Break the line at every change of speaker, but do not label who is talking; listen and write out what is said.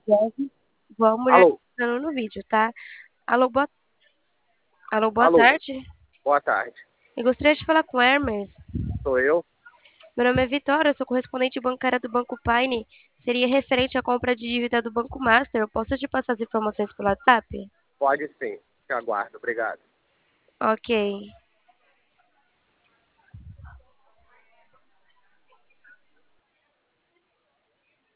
Igual a mulher
Alô,
falando no vídeo, tá? Alô, boa
alô,
tarde.
boa tarde.
Eu gostaria de falar com o Hermes.
Sou eu?
Meu nome é Vitória, eu sou correspondente bancária do Banco Paine. Seria referente à compra de dívida do Banco Master. Eu posso te passar as informações pelo WhatsApp?
Pode sim. Te aguardo, obrigado.
Ok.